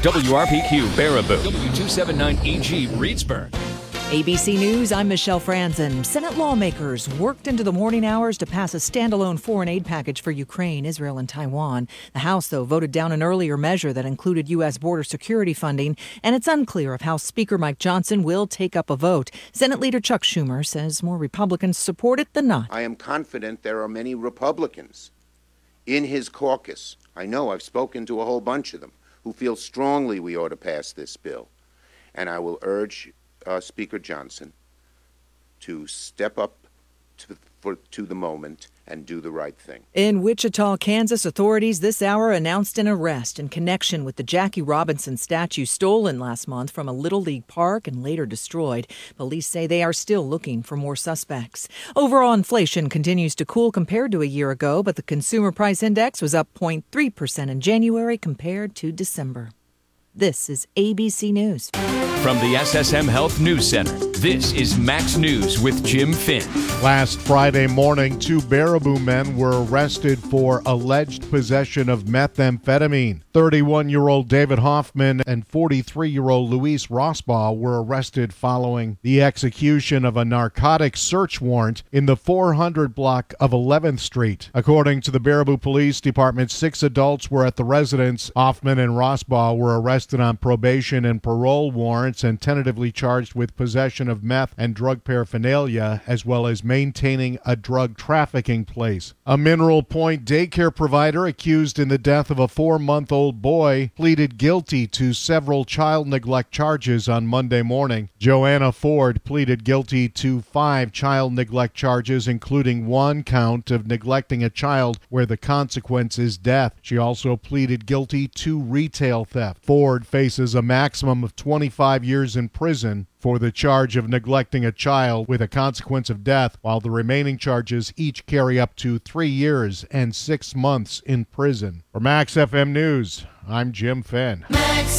WRPQ Baraboo, W279EG Reedsburg. ABC News, I'm Michelle Franzen. Senate lawmakers worked into the morning hours to pass a standalone foreign aid package for Ukraine, Israel, and Taiwan. The House, though, voted down an earlier measure that included U.S. border security funding, and it's unclear if House Speaker Mike Johnson will take up a vote. Senate Leader Chuck Schumer says more Republicans support it than not. I am confident there are many Republicans in his caucus, I know I've spoken to a whole bunch of them, who feel strongly we ought to pass this bill. And I will urge Speaker Johnson to step up to the moment and do the right thing. In Wichita, Kansas, authorities this hour announced an arrest in connection with the Jackie Robinson statue stolen last month from a Little League park and later destroyed. Police say they are still looking for more suspects. Overall inflation continues to cool compared to a year ago, but the Consumer Price Index was up 0.3% in January compared to December. This is ABC News. From the SSM Health News Center, this is Max News with Jim Finn. Last Friday morning, 2 Baraboo men were arrested for alleged possession of methamphetamine. 31-year-old David Hoffman and 43-year-old Luis Rosbaugh were arrested following the execution of a narcotics search warrant in the 400 block of 11th Street. According to the Baraboo Police Department, 6 adults were at the residence. Hoffman and Rosbaugh were arrested on probation and parole warrants and tentatively charged with possession of meth and drug paraphernalia, as well as maintaining a drug trafficking place. A Mineral Point daycare provider accused in the death of a 4-month-old boy pleaded guilty to several child neglect charges on Monday morning. Joanna Ford pleaded guilty to 5 child neglect charges, including 1 count of neglecting a child where the consequence is death. She also pleaded guilty to retail theft. Ford faces a maximum of 25 years in prison for the charge of neglecting a child with a consequence of death, while the remaining charges each carry up to 3 years and 6 months in prison. For Max FM News, I'm Jim Finn. Max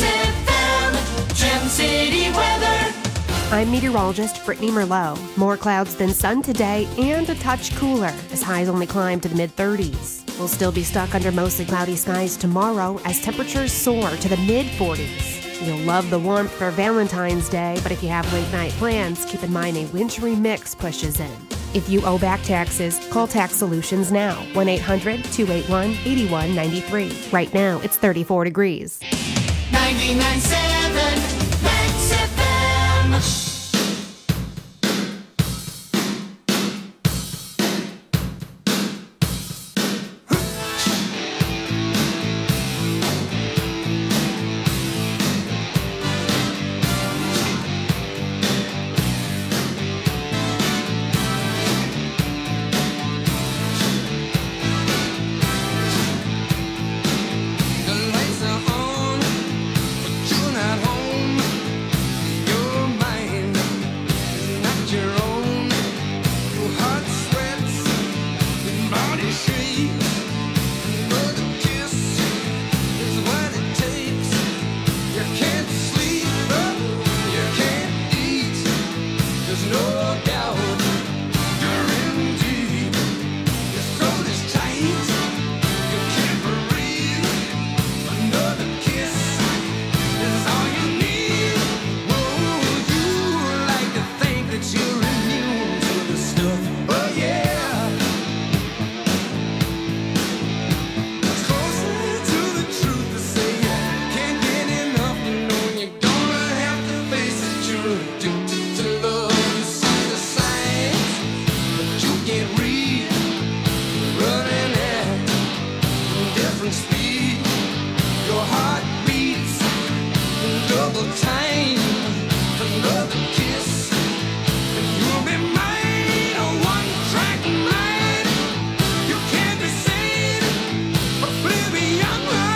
FM, Gem City weather. I'm meteorologist Brittany Merlot. More clouds than sun today and a touch cooler as highs only climb to the mid-30s. We'll still be stuck under mostly cloudy skies tomorrow as temperatures soar to the mid-40s. You'll love the warmth for Valentine's Day, but if you have late night plans, keep in mind a wintry mix pushes in. If you owe back taxes, call Tax Solutions now. 1-800-281-8193. Right now, it's 34 degrees. 99.7 Max FM.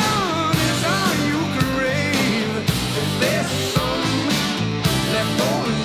Left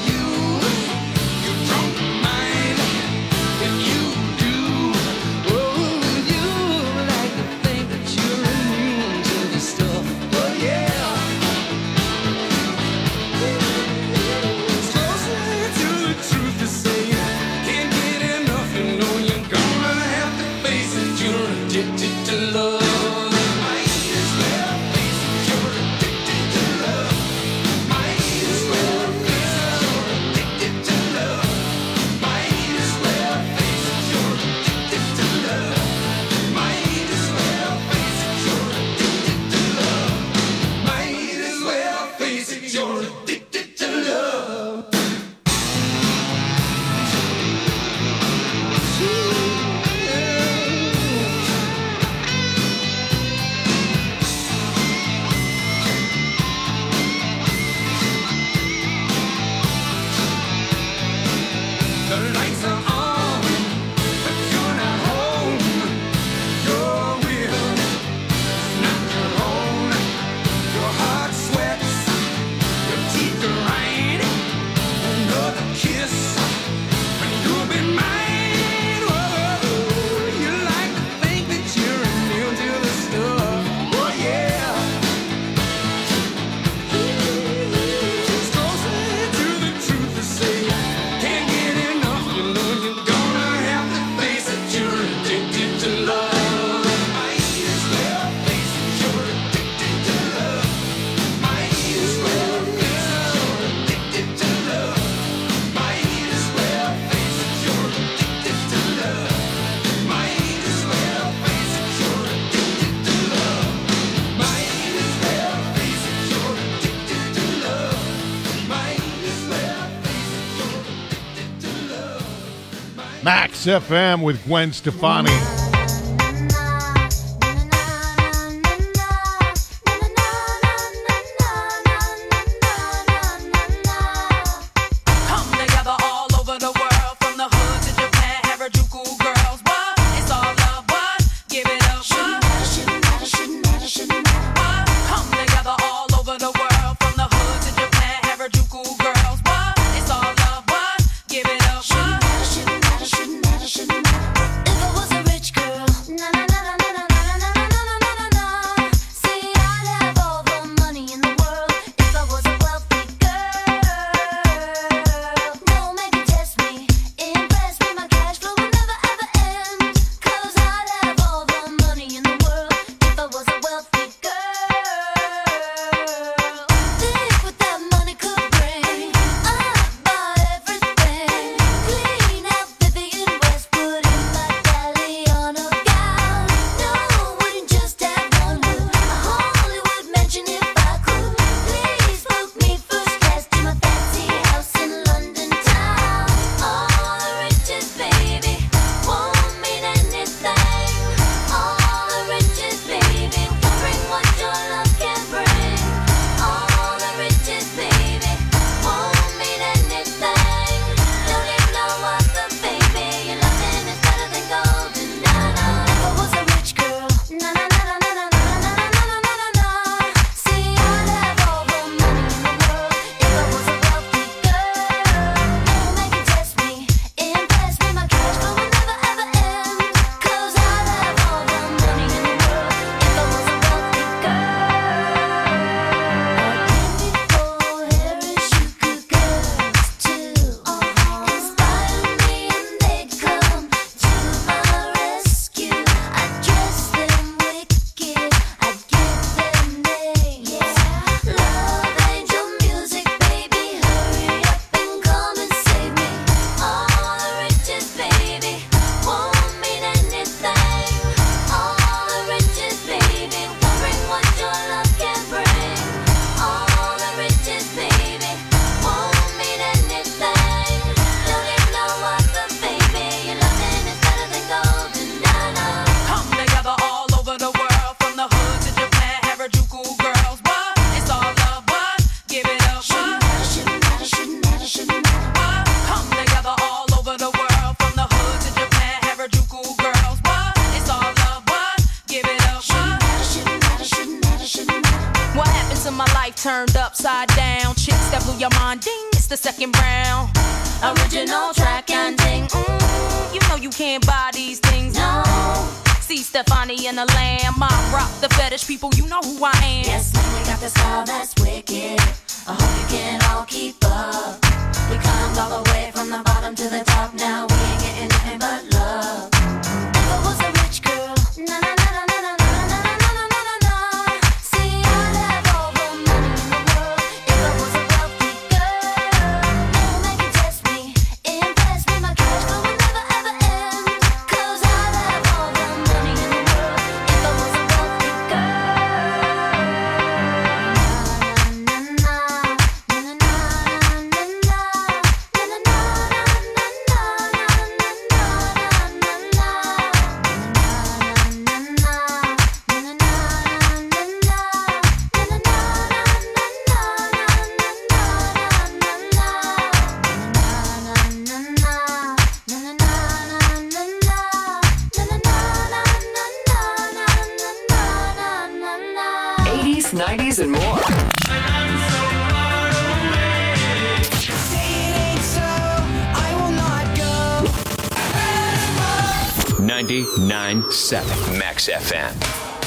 Max FM with Gwen Stefani. Turned upside down, chicks that blew your mind, ding, it's the second round. Original track and ding, you know you can't buy these things, no. See Stefani and the Lamb, I rock the fetish people, you know who I am. Yes, man, we got the style that's wicked. I hope you can all keep up. We climbed all the way from the bottom to the top, now we ain't getting nothing but love. If I was a rich girl, na na na na na na na na na na na na. See, I'd have all the money in the world. If I was a wealthy girl, no man can test me, impress me. My cash flow will never ever end. 'Cause I'd have all the money in the world. If I was a wealthy girl. Na na na na na na na na na na na '80s, '90s, and more. 99.7 Max FM.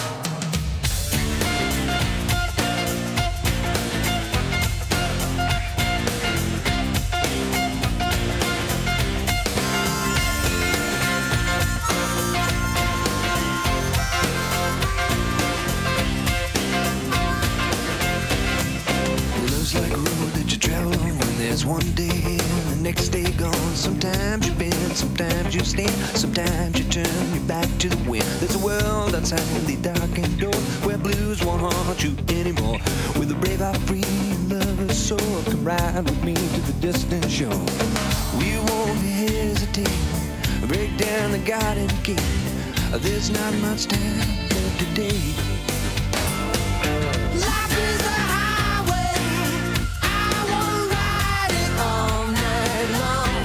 Love's like a road that you travel on when there's one day here and the next day gone. Sometimes you bend, sometimes you stand, sometimes you turn your back to the wind. There's a world outside the darkened door where blues won't haunt you anymore. With a brave heart free and lover's soul, come ride with me to the distant shore. We won't hesitate, break down the garden gate. There's not much time left today. Life is a highway. I wanna ride it all night long.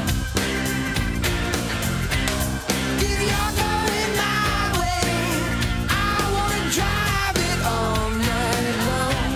If you're going my way, I wanna drive it all night long.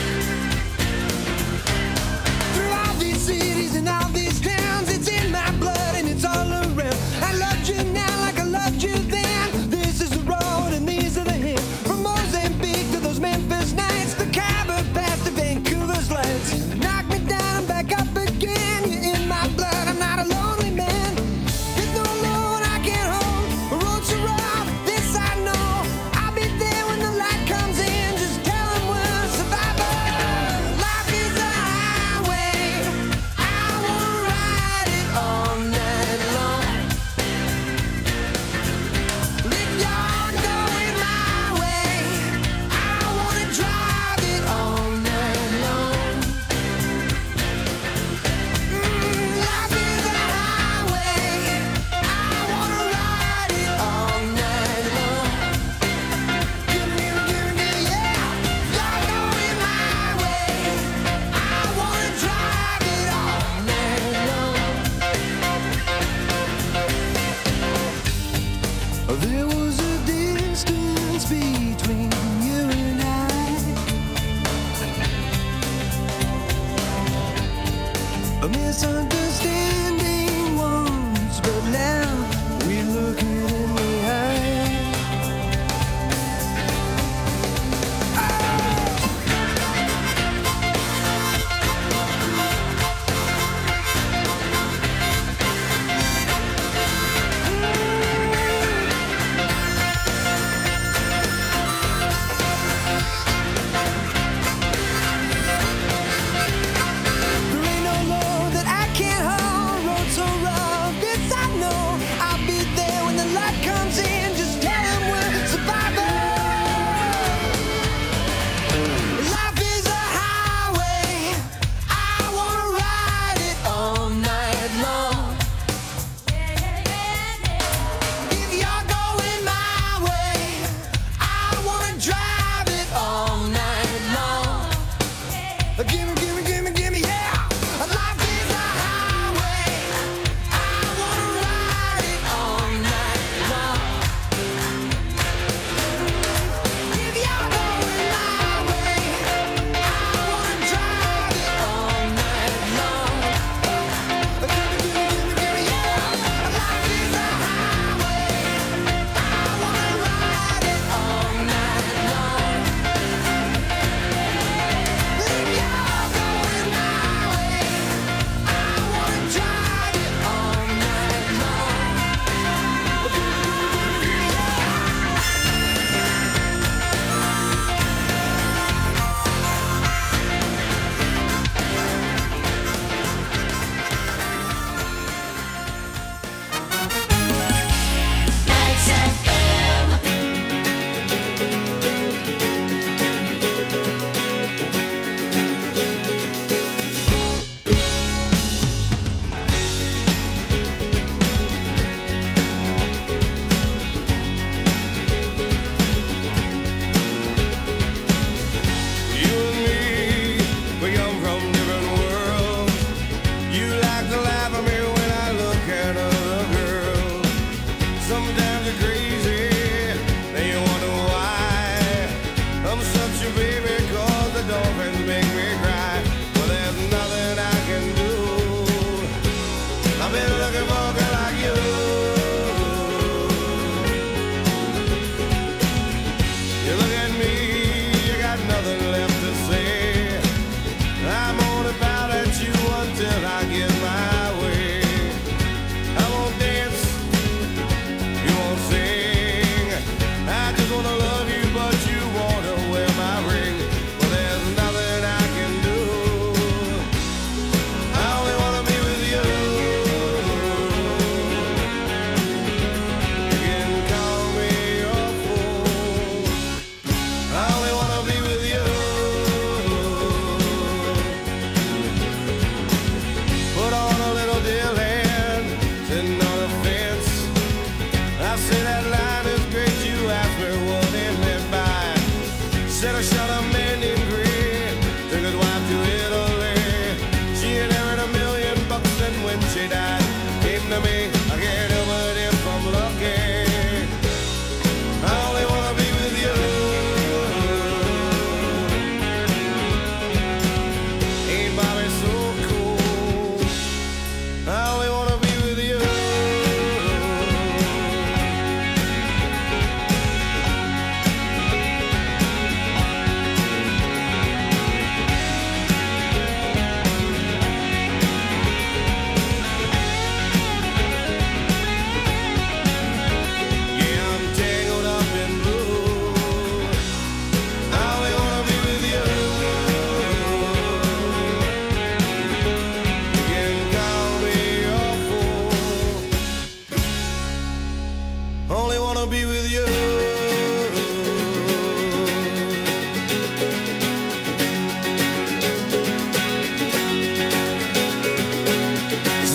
Through all these cities and all these towns, it's in my blood and it's all around. I loved you now like I loved you then. This is the road and these are the hills. From Mozambique to those Memphis nights, the Khyber Pass to Vancouver's lights. Knock me down and back up again. You're in my blood, I'm not a lonely man. There's no load I can't hold. The road's so rough, this I know. I'll be there when the light comes in. Just tell them we're survivors. Life is a highway. I wanna ride it all night long. If you're going my way, I wanna drive it all night long. Life is a highway. I wanna ride it all night long. Yeah. You're going my way. I wanna drive it all night long. There was a distance between you and I, a misunderstanding once, but now we look it in the eye. There ain't no load that I can't haul. Road so rough, this I know.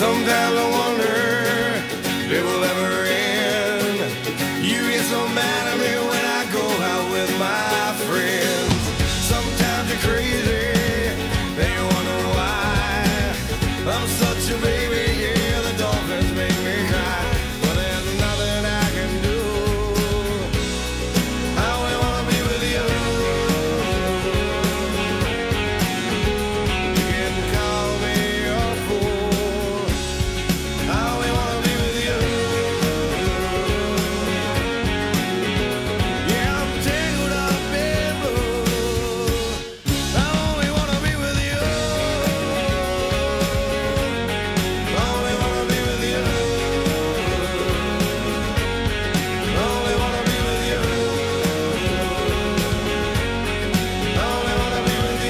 Sometimes I wonder if it will ever end. You get so mad at me when I go out with my friends. Sometimes you're crazy, then you wonder why. I'm such a baby, yeah, the dolphins make me cry. But there's nothing I can do. I only wanna be with you. You can call me a fool. I only wanna be with you. Yeah, I'm tangled up in blue. I only wanna be with you. I only wanna be with you. I only wanna be with you. I only wanna be with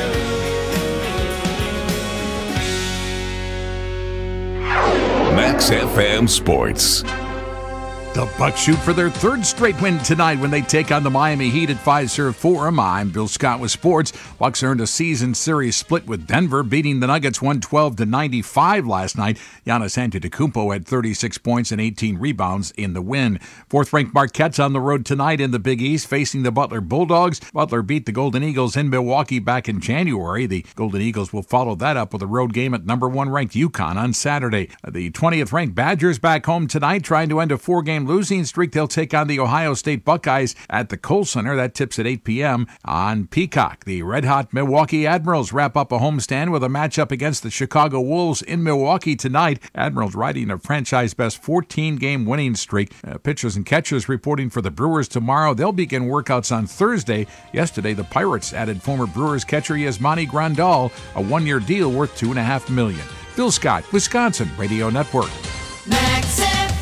you. Max FM Sports. The Bucks shoot for their third straight win tonight when they take on the Miami Heat at Fiserv Forum. I'm Bill Scott with sports. Bucks earned a season series split with Denver, beating the Nuggets 112-95 last night. Giannis Antetokounmpo had 36 points and 18 rebounds in the win. Fourth-ranked Marquette's on the road tonight in the Big East, facing the Butler Bulldogs. Butler beat the Golden Eagles in Milwaukee back in January. The Golden Eagles will follow that up with a road game at number 1 ranked UConn on Saturday. The 20th-ranked Badgers back home tonight, trying to end a 4-game losing streak. They'll take on the Ohio State Buckeyes at the Kohl Center. That tips at 8 p.m. on Peacock. The red-hot Milwaukee Admirals wrap up a homestand with a matchup against the Chicago Wolves in Milwaukee tonight. Admirals riding a franchise-best 14-game winning streak. Pitchers and catchers reporting for the Brewers tomorrow. They'll begin workouts on Thursday. Yesterday, the Pirates added former Brewers catcher Yasmani Grandal, a 1-year deal worth $2.5 million. Bill Scott, Wisconsin Radio Network. Max FM.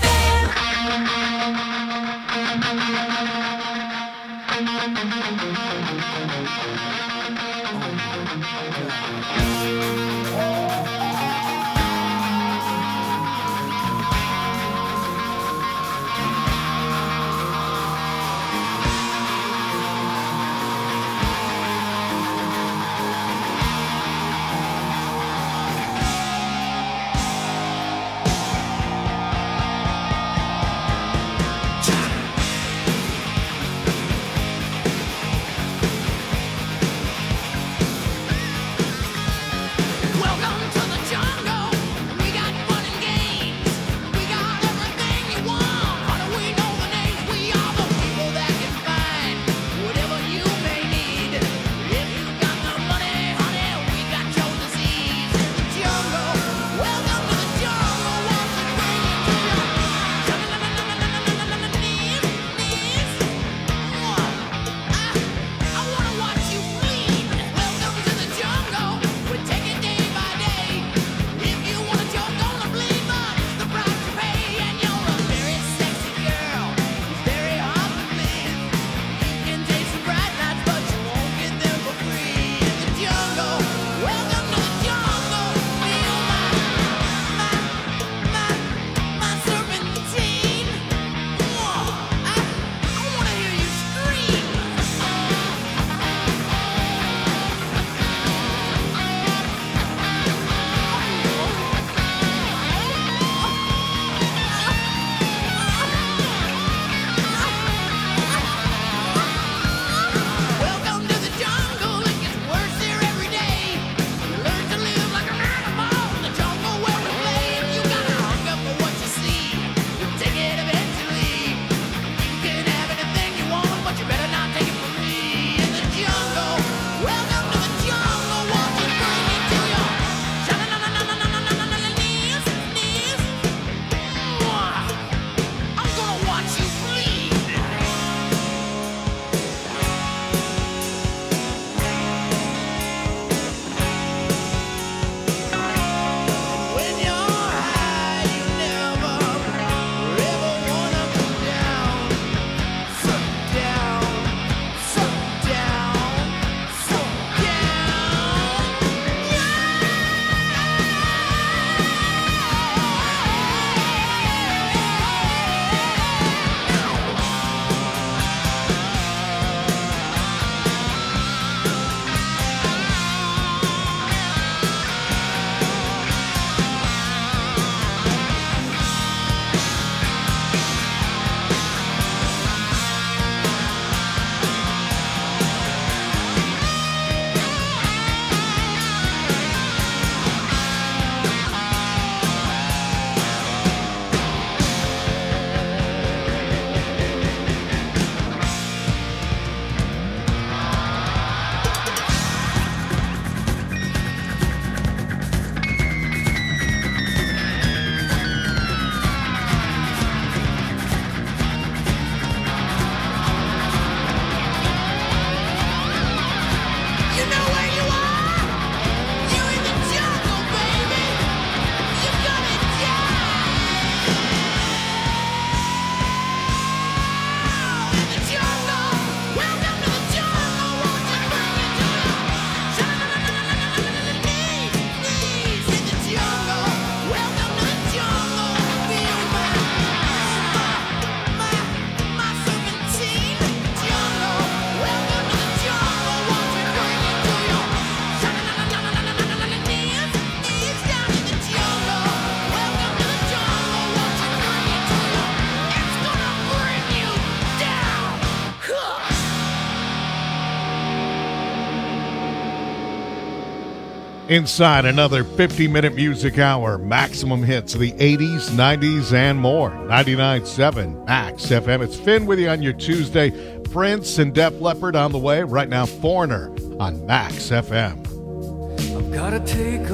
Inside another 50-minute music hour, maximum hits of the 80s, 90s, and more. 99.7 Max FM. It's Finn with you on your Tuesday. Prince and Def Leppard on the way. Right now, Foreigner on Max FM. I've gotta take a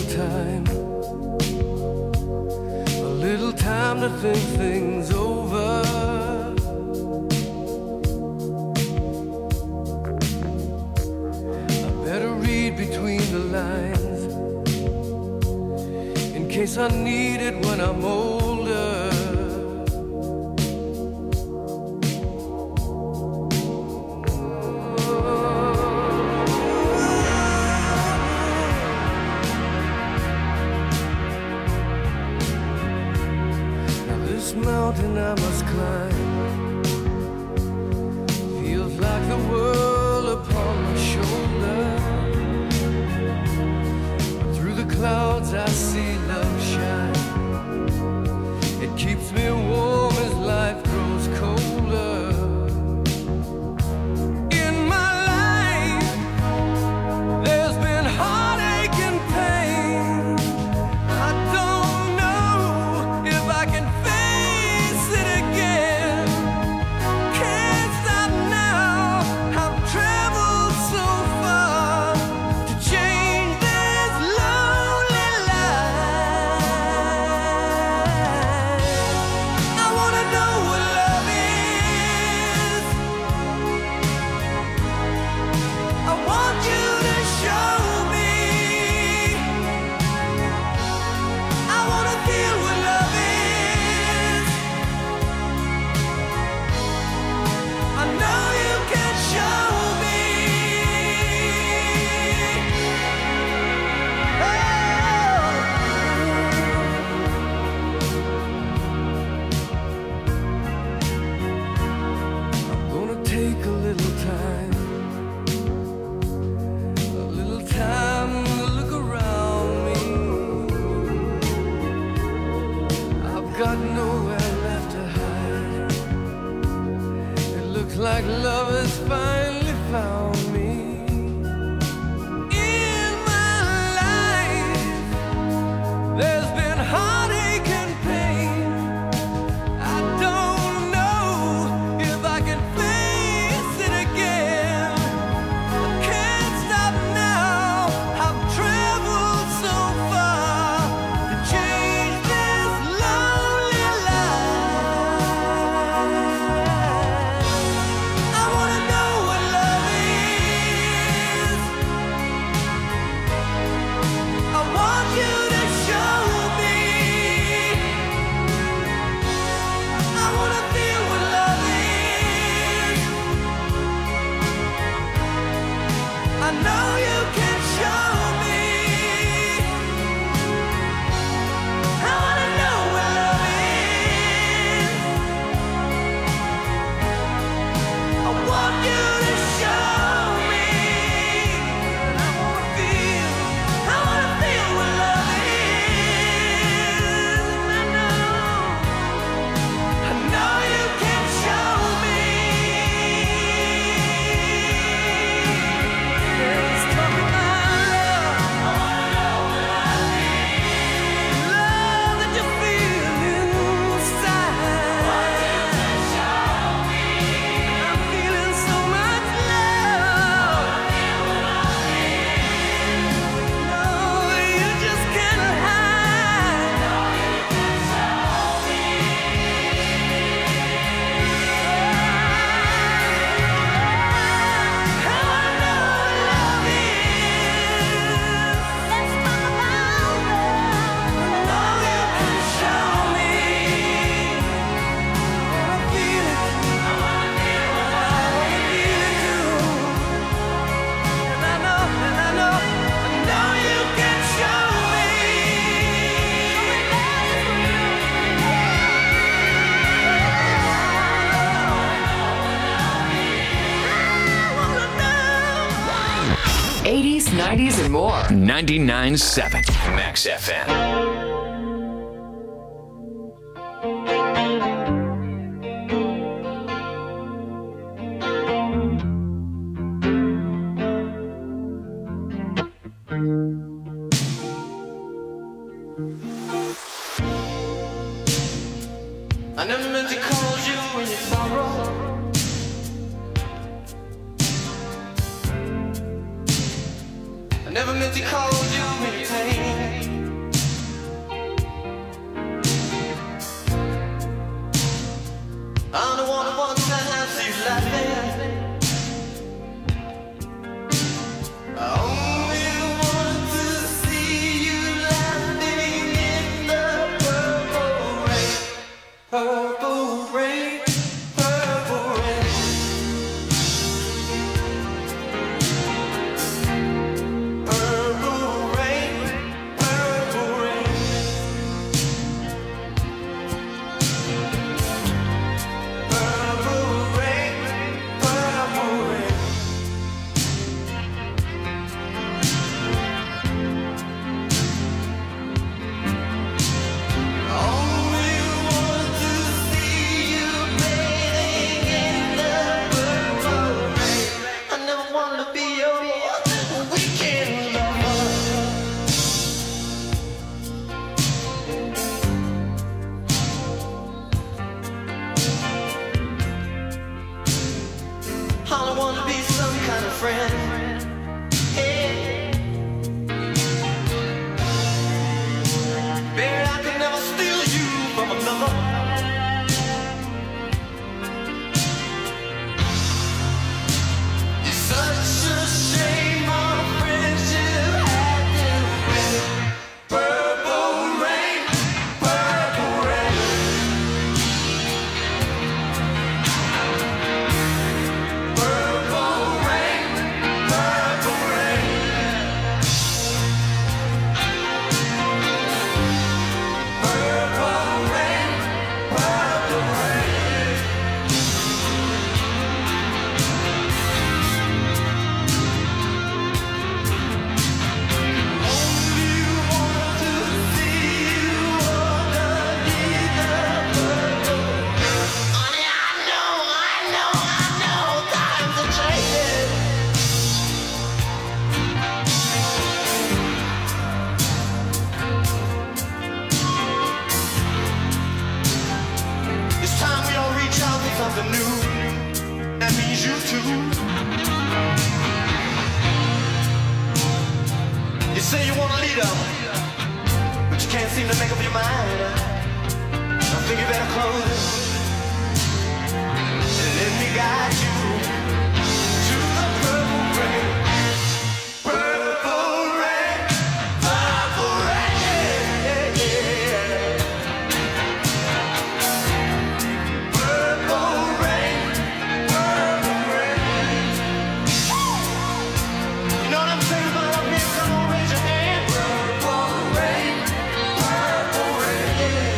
little time to think things over. I better read between the lines in case I need it when I'm older. Now this mountain I must climb feels like the world upon my shoulder. Through the clouds I see love shine. It keeps me warm as life grows colder. In my life there's been heartache and pain. I don't know if I can face it again. Can't stop now. I've traveled so far to change this lonely life. I wanna know what love is. I want you to show me. I wanna feel what love is. I know you can show me. I'm gonna take a little time to look around me. I've got nowhere left to hide. It looks like love has finally found me. In my life, there's been heartache and pain. I don't know if I can face it again. I can't stop now. I've traveled so far to change this lonely life. I wanna know what love is. I want you to show me. I wanna feel what love is. I know you can show me. I wanna know what love is. I want you to show me. I wanna feel what love is. I know you can show me. Let's talk about love. I wanna know what love is. Love that you feel inside. Want you to show me. I'm feeling so much love. No, you just can't hide. No, you can show me. I wanna know what love is. Let's talk about love. No, you can show me. I feel it. I wanna feel what love is. I feel it too. And I know you can show me. I wanna know. 80s, 90s, and more. 99.7 Max FM. I never meant to cause you any sorrow. I never meant to cause you any pain. I'm the one who wants to see you laughing. I only want to see you laughing in the purple rain. Purple rain, purple rain. Purple rain, purple rain. Purple rain, purple rain. Only want to see you bathing in the purple rain. I never wanted to be your weekend lover. I don't want to be some kind of friend. Hey. Baby, I could never steal you from another. It's such a shame our friendship had to end. Purple rain, purple rain. Purple rain, purple rain. Purple rain, purple rain. Only want to see you underneath the purple rain. Honey, I know, times are changing. It's time we all reach out for something new. That means you too. You say you want a leader, but you can't seem to make up your mind. I think you better close it and let me guide you to the purple rain. Purple rain, purple rain. Purple rain, purple rain. You know what I'm saying about up here? Come on, raise your hand. Purple rain, purple rain.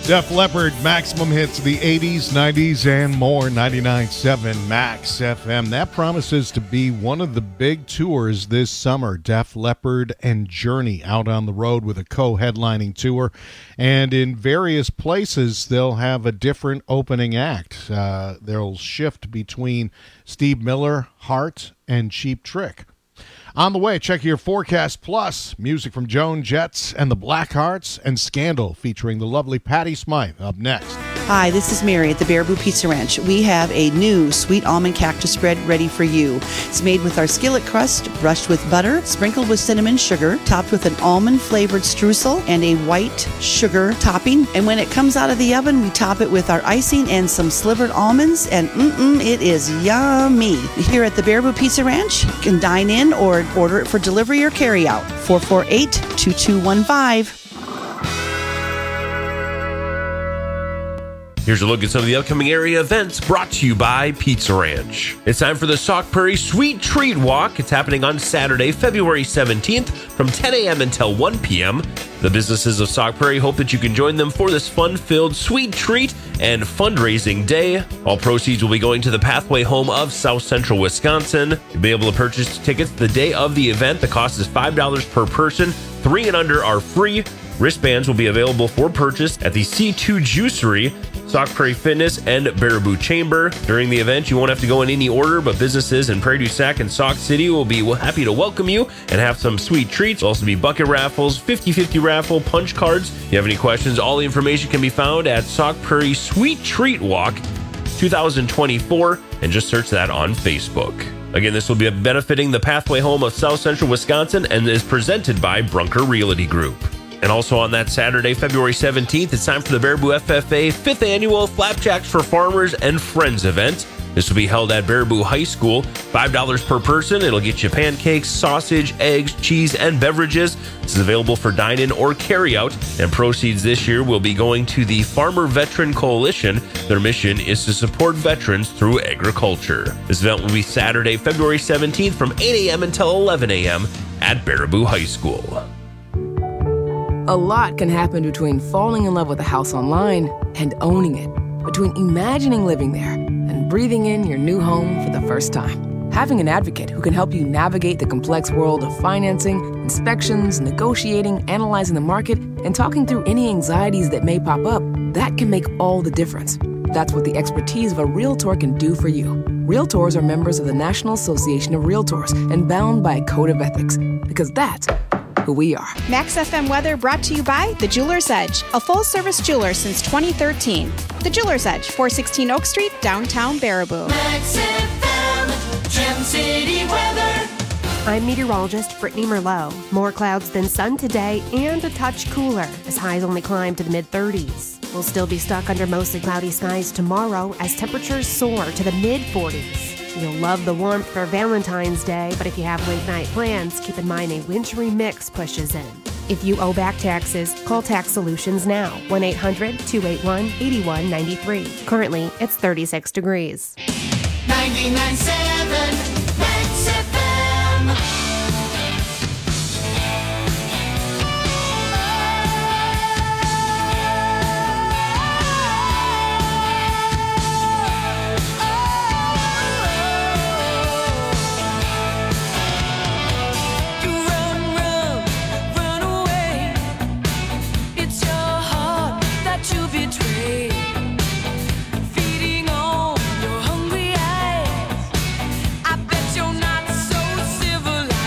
Def Leppard, maximum hits of the 80s, 90s, and more. 99.7 Max FM. That promises to be one of the big tours this summer. Def Leppard and Journey out on the road with a co-headlining tour. And in various places, they'll have a different opening act. They'll shift between Steve Miller, Heart, and Cheap Trick. On the way, check your forecast, plus music from Joan Jett and the Blackhearts and Scandal featuring the lovely Patti Smythe up next. Hi, this is Mary at the Baraboo Pizza Ranch. We have a new sweet almond cactus spread ready for you. It's made with our skillet crust, brushed with butter, sprinkled with cinnamon sugar, topped with an almond-flavored streusel and a white sugar topping. And when it comes out of the oven, we top it with our icing and some slivered almonds, and it is yummy. Here at the Baraboo Pizza Ranch, you can dine in or order it for delivery or carry out. 448-2215. Here's a look at some of the upcoming area events brought to you by Pizza Ranch. It's time for the Sauk Prairie Sweet Treat Walk. It's happening on Saturday, February 17th from 10 a.m. until 1 p.m. The businesses of Sauk Prairie hope that you can join them for this fun-filled sweet treat and fundraising day. All proceeds will be going to the Pathway Home of South Central Wisconsin. You'll be able to purchase tickets the day of the event. The cost is $5 per person. 3 and under are free. Wristbands will be available for purchase at the C2 Juicery, Sauk Prairie Fitness, and Baraboo Chamber. During the event, you won't have to go in any order, but businesses in Prairie du Sac and Sauk City will be happy to welcome you and have some sweet treats. There'll also be bucket raffles, 50-50 raffle, punch cards. If you have any questions, all the information can be found at Sauk Prairie Sweet Treat Walk 2024, and just search that on Facebook. Again, this will be benefiting the Pathway Home of South Central Wisconsin and is presented by Brunker Realty Group. And also on that Saturday, February 17th, it's time for the Baraboo FFA 5th Annual Flapjacks for Farmers and Friends event. This will be held at Baraboo High School. $5 per person. It'll get you pancakes, sausage, eggs, cheese, and beverages. This is available for dine-in or carry-out, and proceeds this year will be going to the Farmer Veteran Coalition. Their mission is to support veterans through agriculture. This event will be Saturday, February 17th from 8 a.m. until 11 a.m. at Baraboo High School. A lot can happen between falling in love with a house online and owning it, between imagining living there and breathing in your new home for the first time. Having an advocate who can help you navigate the complex world of financing, inspections, negotiating, analyzing the market, and talking through any anxieties that may pop up, that can make all the difference. That's what the expertise of a Realtor can do for you. Realtors are members of the National Association of Realtors and bound by a code of ethics, because that's who we are. Max FM weather brought to you by The Jeweler's Edge, a full-service jeweler since 2013. The Jeweler's Edge, 416 Oak Street, downtown Baraboo. Max FM, Gem City weather. I'm meteorologist Brittany Merlot. More clouds than sun today and a touch cooler as highs only climb to the mid-30s. We'll still be stuck under mostly cloudy skies tomorrow as temperatures soar to the mid-40s. You'll love the warmth for Valentine's Day, but if you have late night plans, keep in mind a wintry mix pushes in. If you owe back taxes, call Tax Solutions now, 1-800-281-8193. Currently, it's 36 degrees. 99.7 Max FM. Feeding on your hungry eyes. I bet you're not so civilized.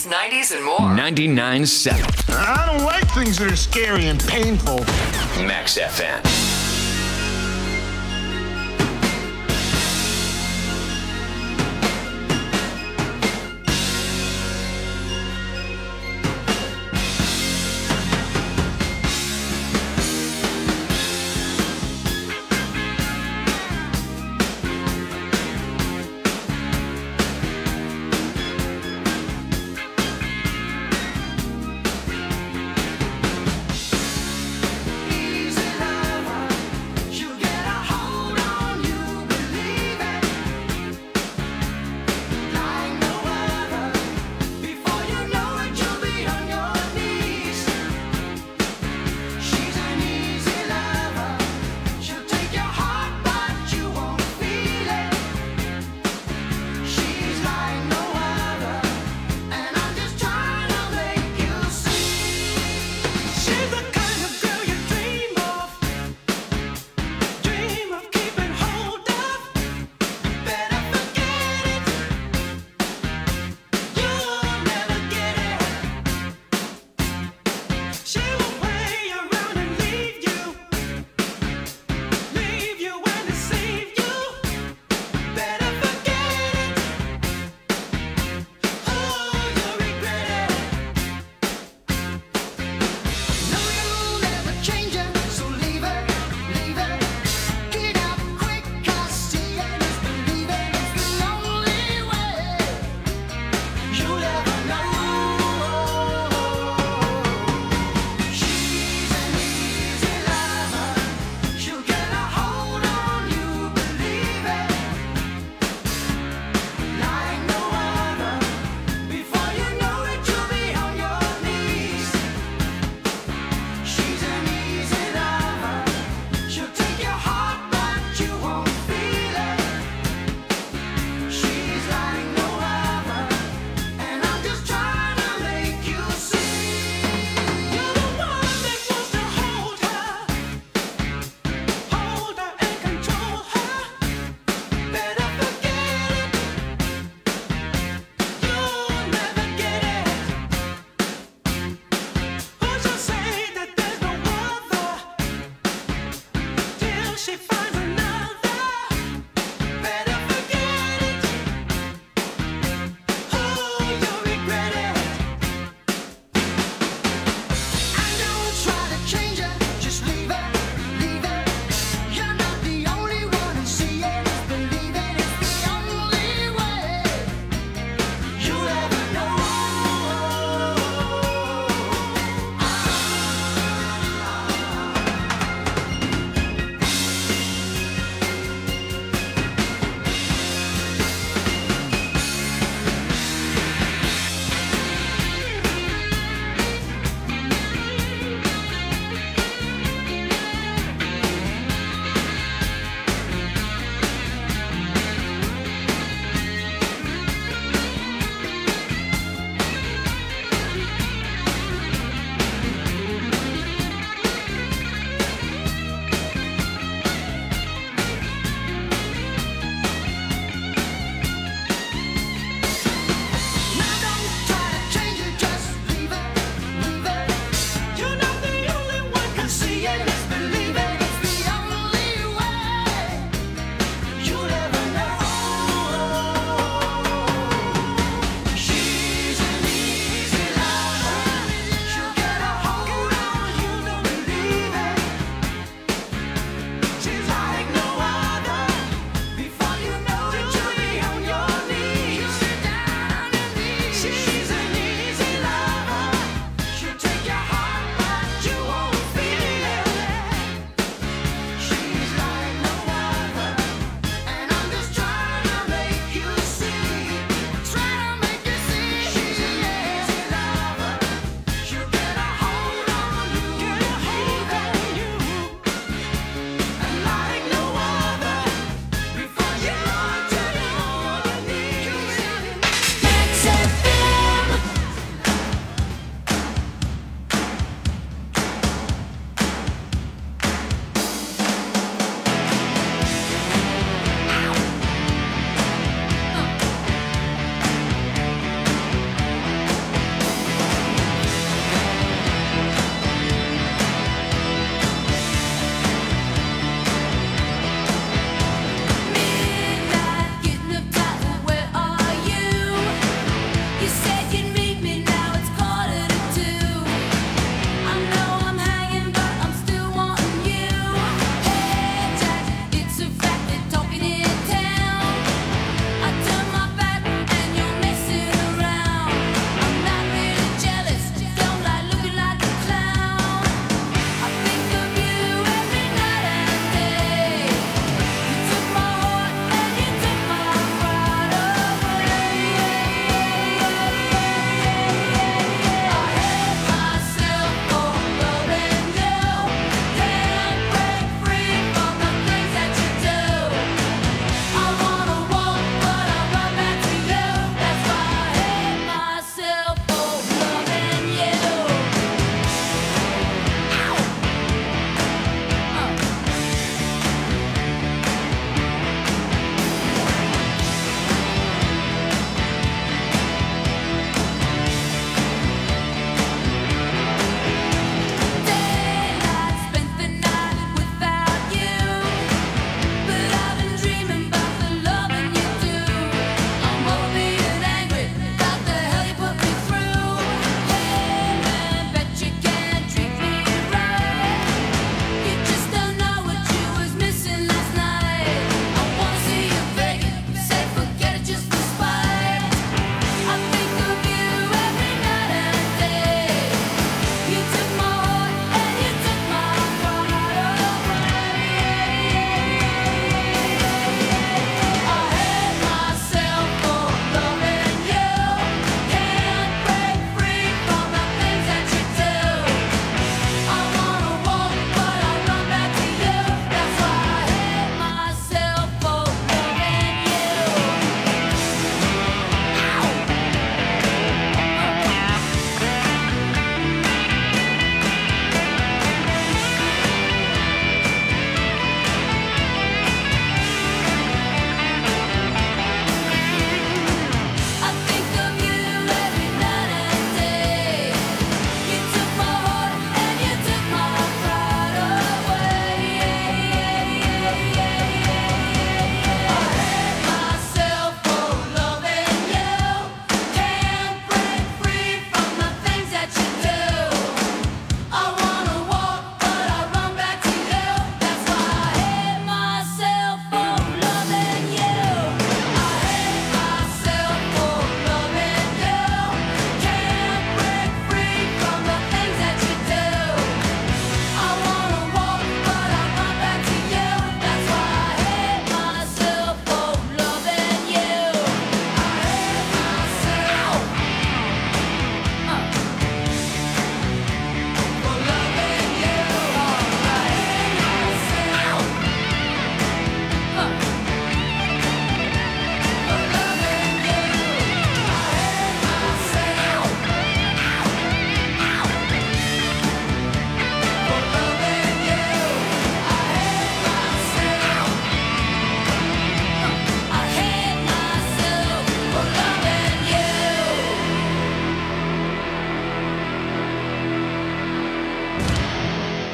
80s, 90s, and more. 99.7. I don't like things that are scary and painful. Max FM. Easy love,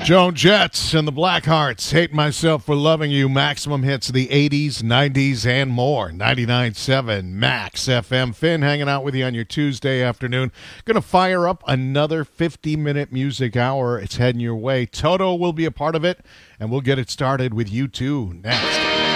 Joan Jett and the Blackhearts, Hate Myself for Loving You. Maximum hits of the 80s, 90s, and more. 99.7 Max FM. Finn hanging out with you on your Tuesday afternoon. Going to fire up another 50-minute music hour. It's heading your way. Toto will be a part of it, and we'll get it started with you two next.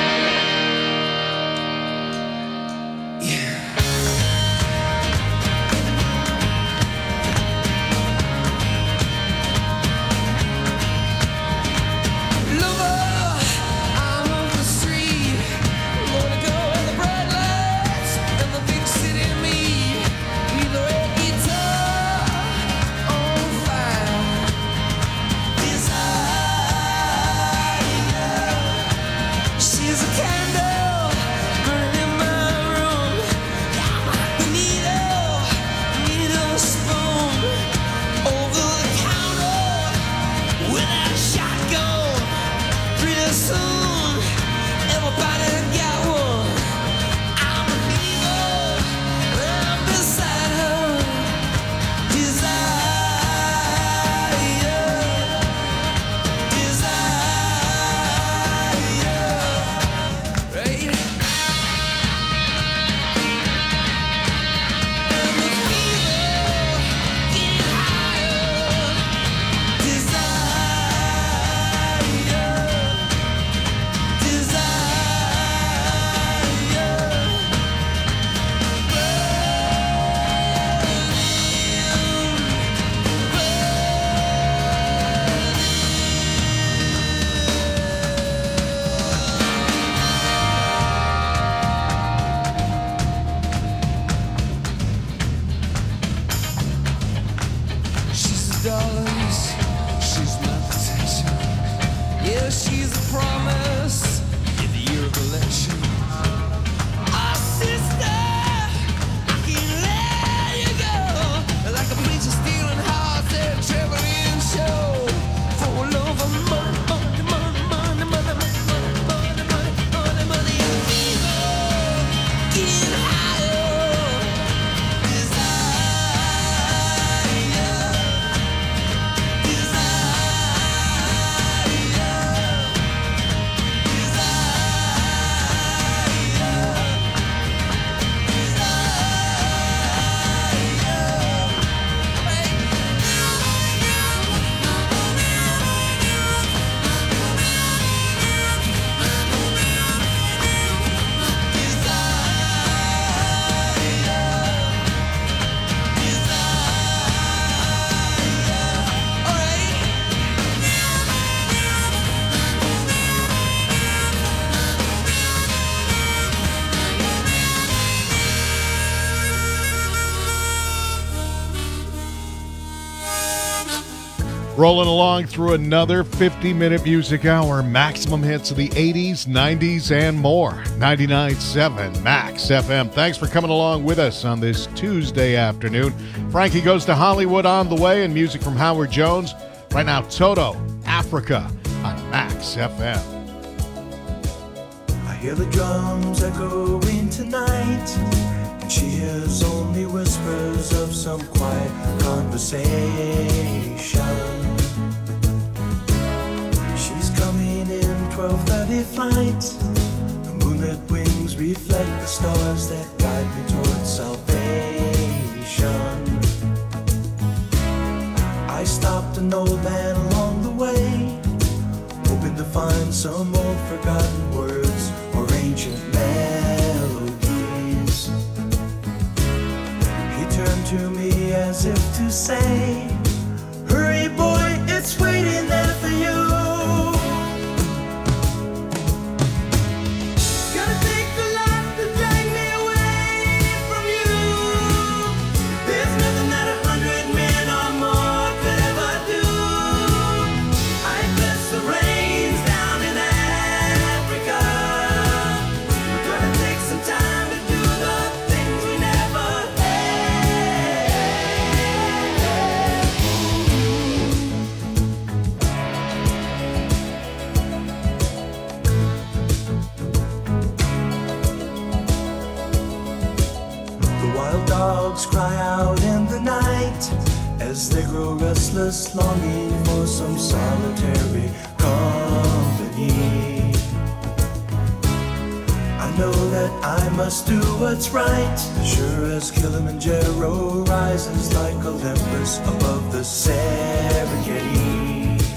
Rolling along through another 50-minute music hour. Maximum hits of the 80s, 90s, and more. 99.7 Max FM. Thanks for coming along with us on this Tuesday afternoon. Frankie Goes to Hollywood on the way, and music from Howard Jones. Right now, Toto, Africa on Max FM. I hear the drums echoing tonight, and she hears only whispers of some quiet conversation. She's coming in 12:30 flight. The moonlit wings reflect the stars that guide me towards salvation. I stopped an old man along the way, hoping to find some old forgotten words or ancient melodies. He turned to me as if to say, "Hurry, boy, it's waiting there for you." Gonna take a lot to drag me away from you. There's nothing that 100 men or more could ever do. I bless the rains down in Africa. We're gonna take some time to do the things we never dogs cry out in the night as they grow restless, longing for some solitary company. I know that I must do what's right, sure as Kilimanjaro rises like Olympus above the Serengeti.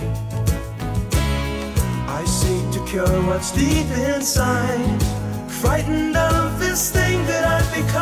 I seek to cure what's deep inside, frightened of this thing that I've become.